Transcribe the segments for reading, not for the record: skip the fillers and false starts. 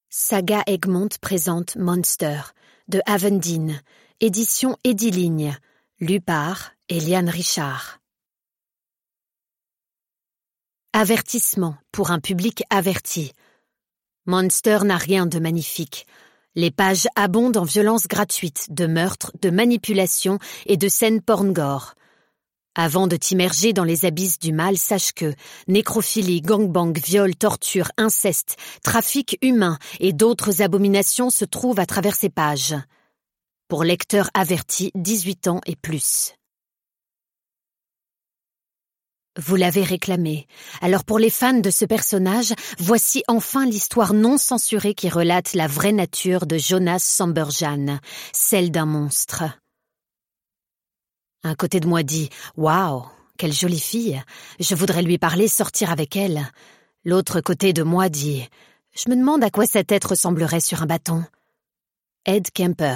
Saga Egmont présente Monster, de Avendine, édition Ediligne, lu par Eliane Richard. Avertissement pour un public averti. Monster n'a rien de magnifique. Les pages abondent en violences gratuites, de meurtres, de manipulations et de scènes porn-gore. Avant de t'immerger dans les abysses du mal, sache que nécrophilie, gangbang, viol, torture, inceste, trafic humain et d'autres abominations se trouvent à travers ces pages. Pour lecteurs avertis, 18 ans et plus. Vous l'avez réclamé. Alors pour les fans de ce personnage, voici enfin l'histoire non censurée qui relate la vraie nature de Jonas Samberjan, celle d'un monstre. Un côté de moi dit « Waouh, quelle jolie fille, je voudrais lui parler, sortir avec elle ». L'autre côté de moi dit « Je me demande à quoi sa tête ressemblerait sur un bâton ». Ed Kemper.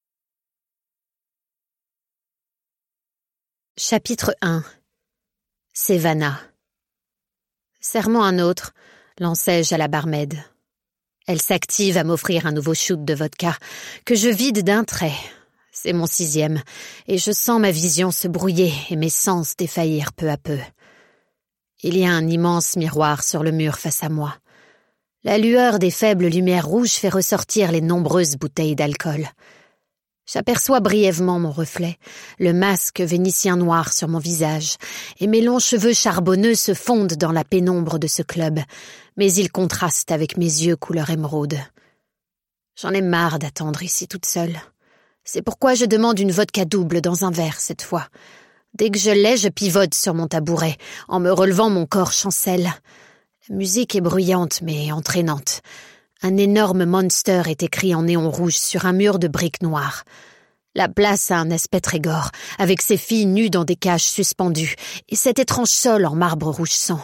Chapitre 1. Sévana. Serre-moi un autre, lançai-je à la barmaid. Elle s'active à m'offrir un nouveau shoot de vodka, que je vide d'un trait. C'est mon 6e, et je sens ma vision se brouiller et mes sens défaillir peu à peu. Il y a un immense miroir sur le mur face à moi. La lueur des faibles lumières rouges fait ressortir les nombreuses bouteilles d'alcool. J'aperçois brièvement mon reflet, le masque vénitien noir sur mon visage, et mes longs cheveux charbonneux se fondent dans la pénombre de ce club, mais ils contrastent avec mes yeux couleur émeraude. J'en ai marre d'attendre ici toute seule. C'est pourquoi je demande une vodka double dans un verre cette fois. Dès que je l'ai, je pivote sur mon tabouret, en me relevant mon corps chancelle. La musique est bruyante mais entraînante. Un énorme Monster est écrit en néon rouge sur un mur de briques noires. La place a un aspect très gore, avec ses filles nues dans des cages suspendues, et cet étrange sol en marbre rouge sang.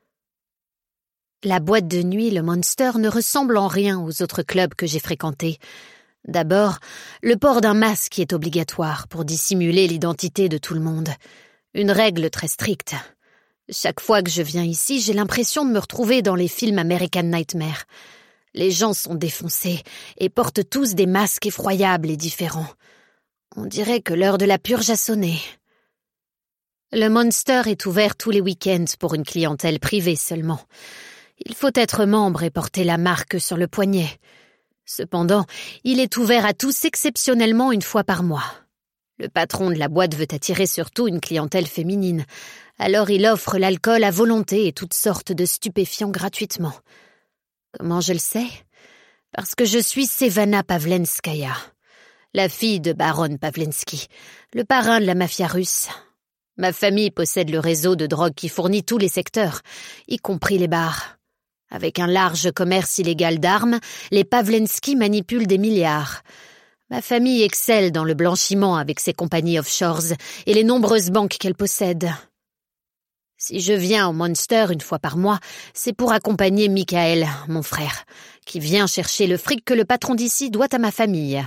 La boîte de nuit, le Monster, ne ressemble en rien aux autres clubs que j'ai fréquentés. D'abord, le port d'un masque est obligatoire pour dissimuler l'identité de tout le monde. Une règle très stricte. Chaque fois que je viens ici, j'ai l'impression de me retrouver dans les films American Nightmare. Les gens sont défoncés et portent tous des masques effroyables et différents. On dirait que l'heure de la purge a sonné. Le Monster est ouvert tous les week-ends pour une clientèle privée seulement. Il faut être membre et porter la marque sur le poignet. Cependant, il est ouvert à tous exceptionnellement une fois par mois. Le patron de la boîte veut attirer surtout une clientèle féminine. Alors il offre l'alcool à volonté et toutes sortes de stupéfiants gratuitement. Comment je le sais? Parce que je suis Sévana Pavlenskaya, la fille de Baron Pavlensky, le parrain de la mafia russe. Ma famille possède le réseau de drogue qui fournit tous les secteurs, y compris les bars. Avec un large commerce illégal d'armes, les Pavlensky manipulent des milliards. Ma famille excelle dans le blanchiment avec ses compagnies offshores et les nombreuses banques qu'elle possède. Si je viens au Monster une fois par mois, c'est pour accompagner Michael, mon frère, qui vient chercher le fric que le patron d'ici doit à ma famille.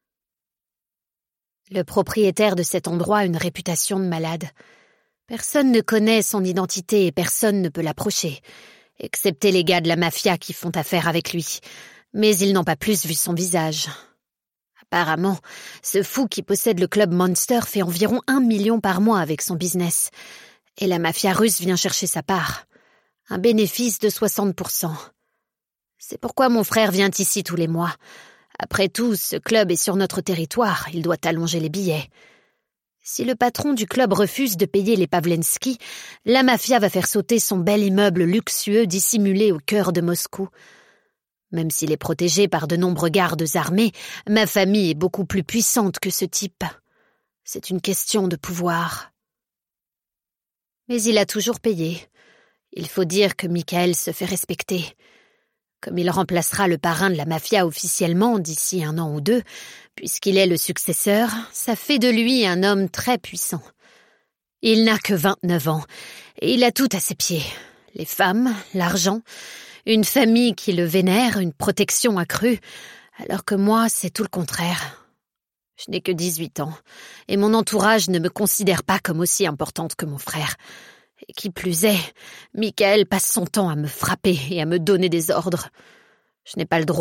Le propriétaire de cet endroit a une réputation de malade. Personne ne connaît son identité et personne ne peut l'approcher. Excepté les gars de la mafia qui font affaire avec lui. Mais ils n'ont pas plus vu son visage. Apparemment, ce fou qui possède le club Monster fait environ 1 million par mois avec son business. Et la mafia russe vient chercher sa part. Un bénéfice de 60%. C'est pourquoi mon frère vient ici tous les mois. Après tout, ce club est sur notre territoire, il doit allonger les billets. Si le patron du club refuse de payer les Pavlensky, la mafia va faire sauter son bel immeuble luxueux dissimulé au cœur de Moscou. Même s'il est protégé par de nombreux gardes armés, ma famille est beaucoup plus puissante que ce type. C'est une question de pouvoir. Mais il a toujours payé. Il faut dire que Michael se fait respecter. Comme il remplacera le parrain de la mafia officiellement d'ici 1 an ou 2, puisqu'il est le successeur, ça fait de lui un homme très puissant. Il n'a que 29 ans, et il a tout à ses pieds. Les femmes, l'argent, une famille qui le vénère, une protection accrue, alors que moi, c'est tout le contraire. Je n'ai que 18 ans, et mon entourage ne me considère pas comme aussi importante que mon frère. Et qui plus est, Michael passe son temps à me frapper et à me donner des ordres. Je n'ai pas le droit